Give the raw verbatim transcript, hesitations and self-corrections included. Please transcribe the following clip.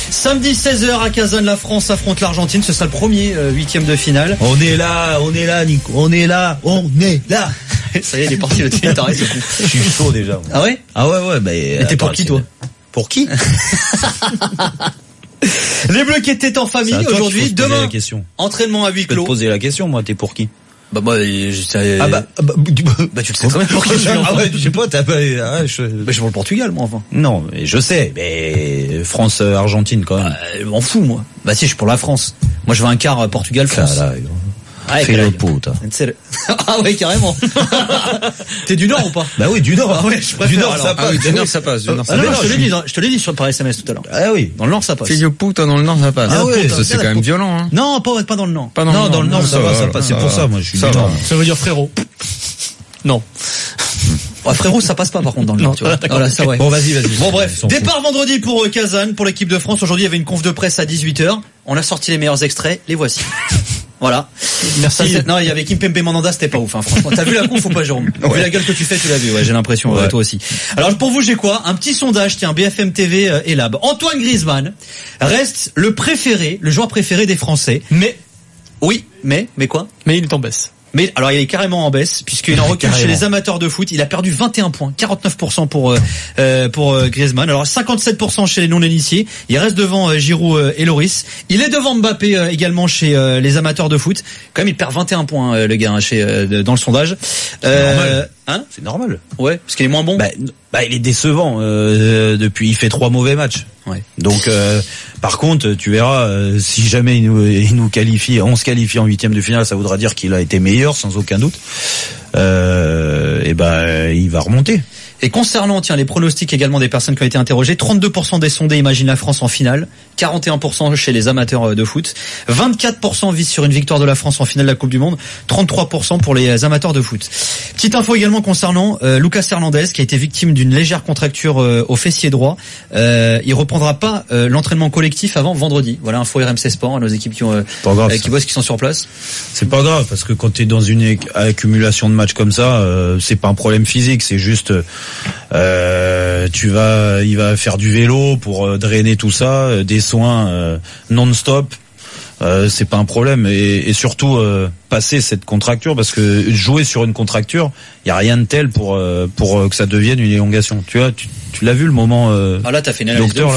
Samedi seize heures à Kazan, la France affronte l'Argentine. Ce sera le premier euh, huitième de finale. On est là, on est là, Nico. On est là, on est là. Ça y est, il est parti le tweet. Je suis chaud déjà. Ah ouais? Ah ouais, ouais. Bah, et t'es pour qui, toi? Pour qui? Les Bleus qui étaient en famille aujourd'hui. Demain, entraînement à huis clos. Je peux te poser la question, moi. T'es pour qui? Bah moi, je sais. Ah bah, bah, bah tu le sais très bien pour qui je suis. Ah ouais, je sais pas, t'as pas. Ah, je... Bah je suis pour le Portugal, moi, enfin. Non, mais je sais, mais France Argentine quand même. Euh, je m'en fous, moi. Bah si, je suis pour la France. Moi, je veux un quart Portugal France. Là, ah, fais le pot. Ah ouais, carrément. T'es du Nord ou pas? Bah oui, du Nord. Ah ouais, je préfère. Du Nord, alors. ça passe. Ah oui, du Nord, ça passe. Du Nord, ça ah non, passe. non, je te l'ai dit, je te l'ai dit sur par S M S tout à l'heure. Ah oui, dans le Nord, ça passe. Fais le pot, dans le Nord, ça passe. Ah ouais, ça c'est quand même violent, hein. Non, pas, pas dans le Nord. Pas dans non, le dans le Nord, ça va, ça passe. C'est pour ça, moi, je suis du Nord. Ça veut dire frérot. Non. Ouais, frérot, ça passe pas par contre dans le Nord. Tu vois. Voilà, ça, ouais. Bon, vas-y, vas-y. Bon, bref. Départ vendredi pour euh, Kazan, pour l'équipe de France. Aujourd'hui, il y avait une conf de presse à dix-huit heures. On a sorti les meilleurs extraits. Les voici. Voilà. Merci. Ça, non, il y avait Kimpembe Mandanda, c'était pas ouf, hein, franchement. T'as vu la conf ou pas, Jérôme? Ouais. Vu la gueule que tu fais, tu l'as vu, ouais, j'ai l'impression, ouais. Ouais, toi aussi. Alors, pour vous, j'ai quoi? Un petit sondage, tiens, B F M T V euh, et Lab. Antoine Griezmann reste le préféré, le joueur préféré des Français. Mais, oui, mais, mais quoi? Mais il est en baisse. Mais alors il est carrément en baisse puisqu'il en recule chez les amateurs de foot. Il a perdu vingt et un points, quarante-neuf pour cent pour euh, pour euh, Griezmann. Alors cinquante-sept pour cent chez les non-initiés. Il reste devant euh, Giroud euh, et Loris. Il est devant Mbappé euh, également chez euh, les amateurs de foot. Quand même, il perd vingt et un points euh, le gars hein, chez euh, dans le sondage. C'est euh, normal. Hein? C'est normal. Ouais, parce qu'il est moins bon. Bah, bah il est décevant euh, depuis. Il fait trois mauvais matchs. Ouais. Donc, euh, par contre, tu verras, euh, si jamais il nous, il nous qualifie, on se qualifie en huitième de finale, ça voudra dire qu'il a été meilleur, sans aucun doute. Euh, et ben, il va remonter. Et concernant, tiens, les pronostics également des personnes qui ont été interrogées, trente-deux pour cent des sondés imaginent la France en finale, quarante et un pour cent chez les amateurs de foot, vingt-quatre pour cent visent sur une victoire de la France en finale de la Coupe du Monde, trente-trois pour cent pour les amateurs de foot. Petite info également concernant euh, Lucas Hernandez qui a été victime d'une légère contracture euh, au fessier droit. Euh, il reprendra pas euh, l'entraînement collectif avant vendredi. Voilà, info R M C Sport, à nos équipes qui ont euh, grave, euh, qui bossent, qui sont sur place. C'est pas grave parce que quand tu es dans une accumulation de matchs comme ça, euh, c'est pas un problème physique, c'est juste Euh, tu vas, il va faire du vélo pour euh, drainer tout ça, euh, des soins euh, non-stop. Euh, c'est pas un problème et, et surtout euh, passer cette contracture parce que jouer sur une contracture, il y a rien de tel pour euh, pour euh, que ça devienne une élongation. Tu vois, tu, tu l'as vu le moment. Euh, ah là, t'as fait une analyse docteur.